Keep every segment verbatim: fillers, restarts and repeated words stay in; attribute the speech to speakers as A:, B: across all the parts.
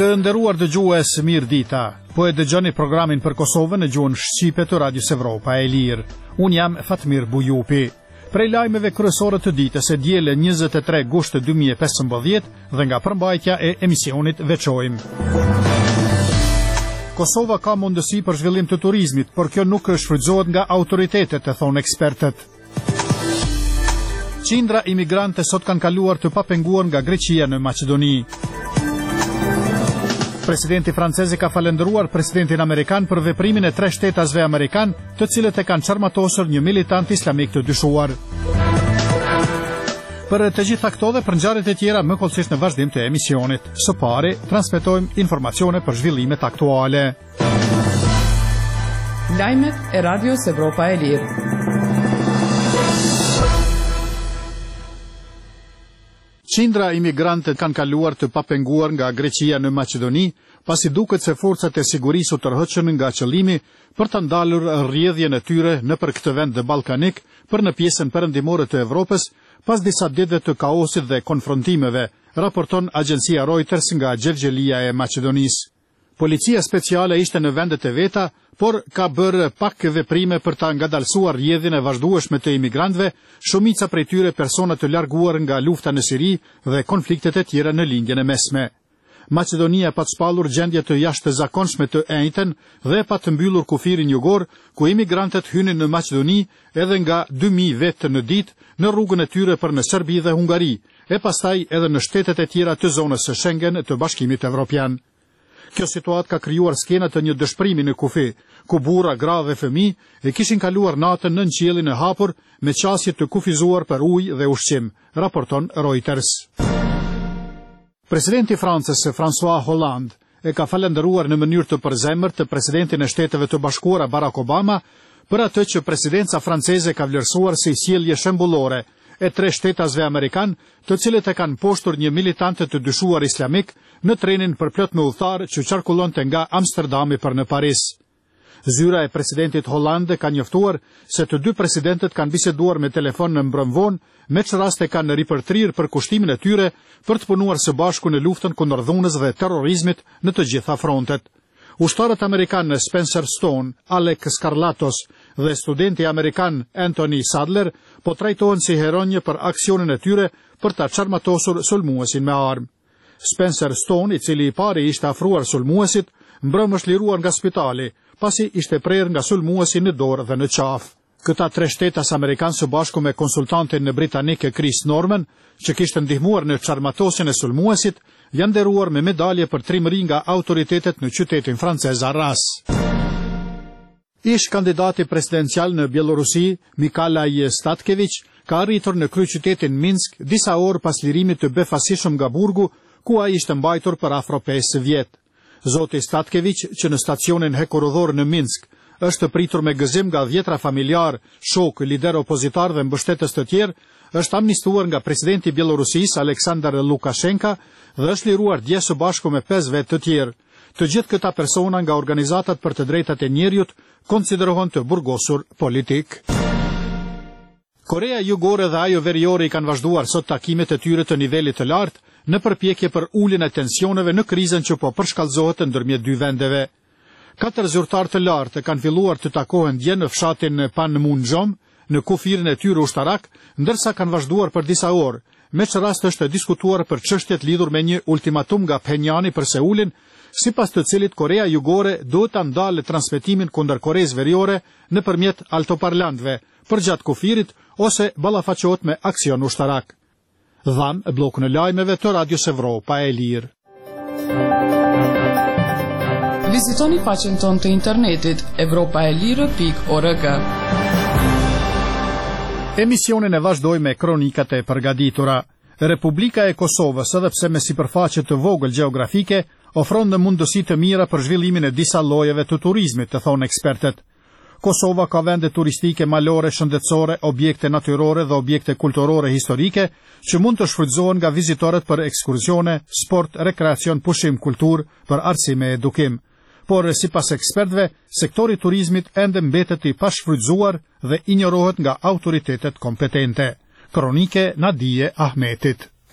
A: Të nderuar dëgjues, mirë dita. Po e dëgjoni programin për Kosovën në gjuhën shqipe të Radios Evropa e Lirë. Unë jam Fatmir Bujupi. Prej lajmeve kryesore të ditës e diele njëzet e tre gusht dy mijë e pesëmbëdhjetë dhe nga përmbajtja e emisionit veçojmë. Kosova ka mundësi për zhvillim të turizmit, por kjo nuk shfrytëzohet nga autoritetet, e thonë ekspertët. Qindra imigrante sot kanë kaluar të papenguar nga Greqia në Maqedoni. Presidenti francez ka falendëruar presidentin amerikan për veprimin e tre shtetasve amerikan, të cilët e kanë çarmatosur një militant islamik të dyshuar. Për të gjitha këto dhe për ngjarjet e tjera më kollësisht në vazhdim të emisionit. Së pari, transmetojmë informacione për zhvillimet aktuale.
B: Lajmet e Radios Evropa e Lirë.
A: Qindra imigrante kanë kaluar të papenguar nga Greqia në Maqedoni, pasi duket se forcat e sigurisë u tërhoqën nga qëllimi për të ndalur rrjedhjen e tyre nëpër këtë vend ballkanik për në pjesën perëndimore të Evropës, pas disa ditëve të kaosit dhe konfrontimeve, raporton agjencia Reuters nga Gjergjelia e Maqedonisë. Policia speciale ishte në vendet e veta, por ka bërë pak veprime për ta ngadalësuar rrjedhjen e vazhdueshme të imigrantëve, shumica prej tyre persona të larguar nga lufta në Siri dhe konfliktet e tjera në lindjen e mesme. Maqedonia pa të shpallur gjendje të jashtëzakonshme të enjten dhe pa të mbyllur kufirin jugor, ku imigrantët hynin në Maqedoni edhe nga dy mijë vetë në ditë në rrugën e tyre për në Serbi dhe Hungari, e pastaj edhe në shtetet e tjera të zonës së Schengen të Bashkimit Evropian. Kjo situatë ka krijuar skena të një dëshprimi në kufi, ku burra, gra dhe fëmijë e kishin kaluar natën nën qiellin e hapur me qasje të kufizuar për ujë dhe ushqim, raporton Reuters. Presidenti i Francës, François Hollande, e ka falendëruar në mënyrë të përzemërt të presidentin e Shteteve të Bashkuara Barack Obama për atë që presidenca franceze ka vlerësuar si sjellje shembullore e tre shtetasve amerikan, të cilët e kanë poshtur një militant të dyshuar islamik në trenin për plot me udhëtar që qarkullonte nga Amsterdami për në Paris. Zyra e presidentit Hollande ka njoftuar se të dy presidentët kanë biseduar me telefon në mbrëmvon, me që raste kanë ripërtrir për kushtimin e tyre për të punuar së bashku në luftën kundër dhunës dhe terrorizmit në të gjitha frontet. Ushtarët amerikanë Spencer Stone, Alec Skarlatos dhe studenti amerikan Anthony Sadler po trajtohen si heronjë për aksionin e tyre për ta çarmatosur sulmuesin me armë. Spencer Stone, i cili i pari ishte afruar sulmuesit, mbrëm është liruar nga spitali, pasi ishte prerë nga sulmuesi në dorë dhe në qafë. Këta tre shtetas amerikanë së bashku me konsultantin në britanike Chris Norman, që kishte ndihmuar në çarmatosjen e sulmuesit, janë nderuar me medalje për trimëri nga autoritetet në qytetin francez Arras. Ish kandidati presidencial në Bielorusi, Mikalaj Statkevich, ka arritur në kryeqytetin Minsk disa orë pas lirimit të befasishëm nga burgu, ku ai ishte mbajtur për afro pesë vjet. Zoti Statkevich, që në stacionin hekurudhor në Minsk është pritur me gëzim nga dhjetra familjar, shok, lider opozitar dhe mbështetës të tjerë, është amnistuar nga presidenti i Bielorusisë Aleksandar Lukashenka dhe është liruar dje së bashku me pesë vetë të tjerë. Të gjithë këta persona nga organizatat për të drejtat e njerëzit konsiderohen të burgosur politik. Korea Jugore dhe ajo Veriore i kanë vazhduar sot takimet e tyre të nivelit të lartë në përpjekje për uljen e tensioneve në krizën që po përshkallëzohet ndërmjet dy vendeve. Katër zyrtar të lartë kanë filluar të takohen dje në fshatin Panmunjom, në kufirin e tyre ushtarak, ndërsa kanë vazhduar për disa orë, me që rast është diskutuar për çështjet lidhur me një ultimatum nga Phenjani për Seulin, sipas të cilit Korea Jugore duhet ta ndalë transmetimin kundër Koreas Veriore nëpërmjet altoparlantëve, përgjatë kufirit ose ballafaqohet me aksion ushtarak. Dham blokun e lajmeve të Radios Evropa e Lirë.
B: Vizitoni faqen tonë të internetit evropaelire pikë org.
A: Emisionin e vazhdoj me kronikat e përgatitura. Republika e Kosovës, edhe pse me sipërfaqe të vogël gjeografike, ofron në mundësi të mira për zhvillimin e disa llojeve të turizmit, të thonë ekspertët. Kosova ka vende turistike malore, shëndetësore, objekte natyrore dhe objekte kulturore historike që mund të shfrytëzohen nga vizitorët për ekskursione, sport, rekreacion, pushim, kultur, për arsim e edukim. Por sipas ekspertëve, sektori i turizmit ende mbetet i pashfrytëzuar dhe injorohet nga autoritetet kompetente. Kronike Nadije Ahmetit.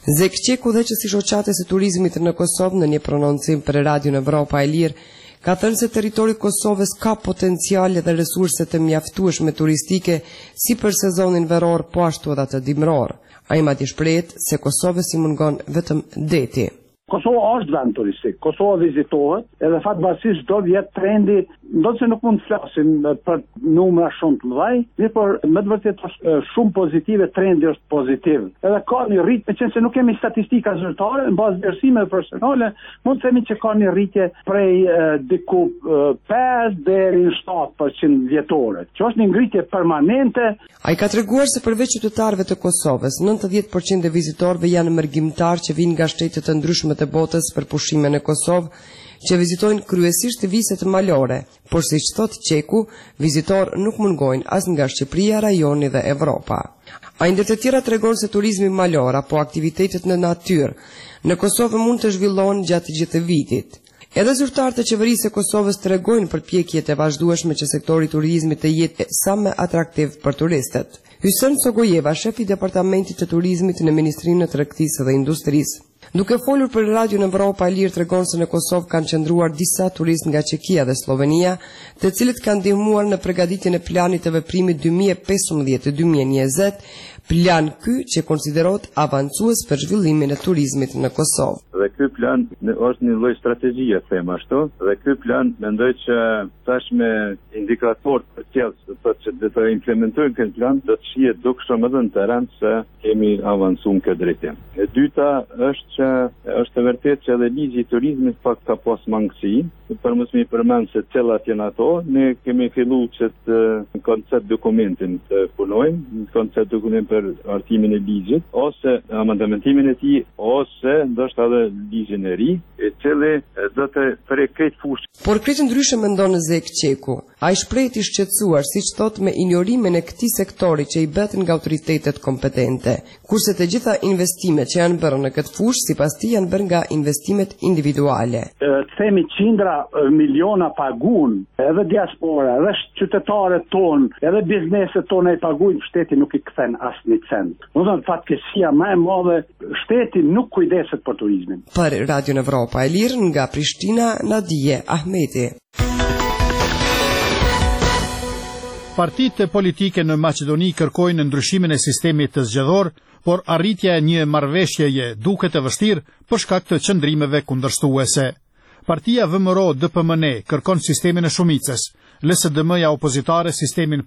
C: Zekçeku dhe që si shoqatës e turizmit në Kosovë në një prononcim për Radio në Evropa e Lirë, ka thënë se territori i Kosovës ka potenciale dhe resurse të mjaftueshme turistike si për sezonin veror, po ashtu edhe të dimror. Ai madje shprehet se Kosovës i mungon vetëm deti.
D: Kosova është vend turistik, Kosova vizitohet, edhe fatkeqësisht do vjet trendi, ndoshta nuk mund të flasim për numra shumë të mëdha, mirë por me të vërtetë është shumë pozitive, trendi është pozitiv. Edhe ka një rritje, meqense nuk kemi statistika zyrtare, në bazë vlerësimeve personale, mund të themi që ka një rritje prej eh, diku eh, pesë deri në shtatë përqind vjetore, që është një ngritje permanente.
C: Ai ka treguar se përveç qytetarëve të Kosovës, nëntëdhjetë përqind e vizitorëve janë mërgjimtar që vinë nga shtete të ndryshme të botës për pushime në Kosovë, që vizitojnë kryesisht viset malore, por siç thot Qeku, vizitorë nuk mungojnë as nga Shqipëria, rajoni dhe Evropa. Ai ndër të tjera tregon se turizmi malor apo aktivitetet në natyrë në Kosovë mund të zhvillohen gjatë gjithë vitit. Edhe zyrtarët e qeverisë së Kosovës tregojnë përpjekjet e vazhdueshme që sektori i turizmit të jetë sa më atraktiv për turistët. Hysen Sogojeva, shefi i departamentit të turizmit në Ministrinë e Tregtisë dhe Industrisë, duke folur për Radio në Evropa e Lirë, tregon se në Kosovë kanë qëndruar disa turistë nga Çekia dhe Slovenia, të cilët kanë ndihmuar në përgatitjen e planit të veprimit dy mijë e pesëmbëdhjetë dy mijë e njëzet, plan ky që konsiderohet avancues për zhvillimin e turizmit në Kosovë.
E: Dhe ky plan është një lloj strategjie, them ashtu, dhe ky plan mendoj që tash me indikator të tillë të që do të implementojnë këtë plan, do të shihet dukshëm edhe në terren se kemi avancuar në këtë drejtim. E dyta është që është e vërtetë që edhe ligji i turizmit pak ka pas mangësi, për mos më përmend se cilat janë ato, ne kemi filluar që të koncept dokumentin të punojmë, koncept dokument për artimin e ligjit, ose amendamentimin e tij, ose ndoshta edhe ligjin e ri, i cili do të përrejë këtë fushë.
C: Por këtë ndryshe mendon Zek Qeku. Ai shprehet i shqetësuar, siç thot, me injorimin e këtij sektori që i bëhet nga autoritetet kompetente, kurse të gjitha investimet që janë bërë në këtë fushë sipas tij janë bërë nga investimet individuale.
D: Të themi qindra miliona pagun, edhe diaspora, edhe qytetarët tonë, edhe bizneset tonë i paguajnë, shteti nuk i kthen asnjë cent. Do të thonë fatkeqësia më e madhe, shteti nuk kujdeset për turizmin.
C: Për Radio në Evropa e Lirë nga Prishtina, Nadije Ahmeti.
A: Partitë politike në Maqedoni kërkojnë ndryshimin e sistemit të zgjedhor, por arritja e një marrëveshjeje duket e vështirë për shkak të qëndrimeve kundërshtuese. Partia V M R O D P M N kërkon sistemin e shumicës, L S D M-ja opozitare sistemin